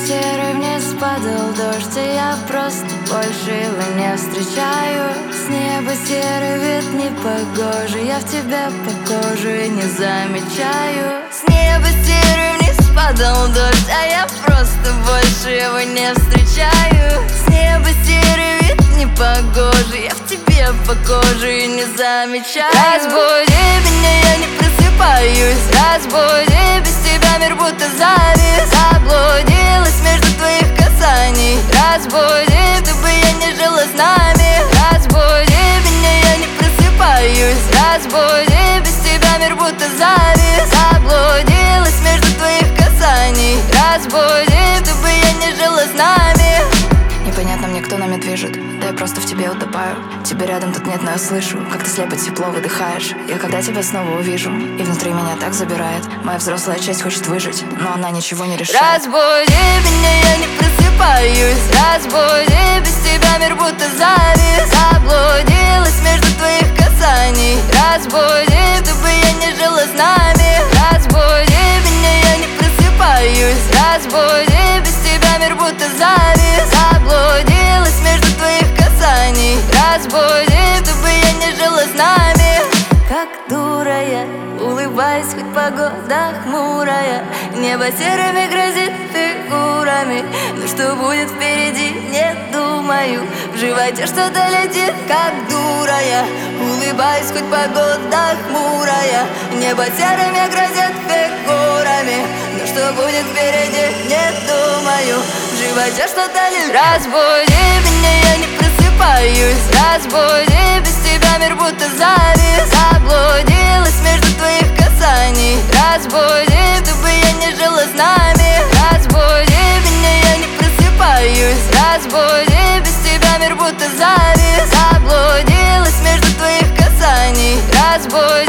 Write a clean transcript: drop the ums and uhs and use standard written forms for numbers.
серый вниз падал дождь, а я просто больше его не встречаю. С неба серый вид непогожий, я в тебя похожу и не замечаю. С неба серый вниз падал дождь, а я просто больше его не встречаю. С неба серый вид непогожий, я в тебе похожу и не замечаю. Разбуди меня, я не просыпаюсь. Разбуди, без тебя мир будто завис. Заблудилась между твоих касаний. Разбуди, чтобы я не жила с нами. Разбуди меня, я не просыпаюсь. Разбуди, без тебя мир будто завис. Заблудилась между твоих касаний. Разбуди, чтобы я не жила с нами. Непонятно мне, кто нами движет, да я просто в тебе утопаю. Тебя рядом тут нет, но я слышу, как ты слепо тепло выдыхаешь. Я когда тебя снова увижу, и внутри меня так забирает. Моя взрослая часть хочет выжить, но она ничего не решает. Разбуди меня, я не просыпаюсь. Разбуди, без тебя мир будто завис. Заблудилась между твоих касаний. Разбуди, чтобы я не жила с нами. Разбуди меня, я не просыпаюсь. Разбуди, без тебя мир будто завис. Заблудилась между твоих касаний. Разбуди, чтобы я не жила с нами. Как дура я, улыбаюсь, хоть погода хмурая. Небо серыми грозит фигурами, но что будет впереди, не думаю. В животе что-то летит, как дура я. Улыбаюсь, хоть погода хмурая. Небо серыми грозит фигурами, но что будет впереди, не думаю. В животе что-то летит. Разбуди меня, я не просыпаюсь. Разбуди, без тебя мир будто завис. Заблудилась между твоих касаний. Разбуди, чтобы я не жила с нами. Разбуди меня, я не просыпаюсь. Разбуди, без тебя мир будто завис. Заблудилась между твоих касаний. Разбуди.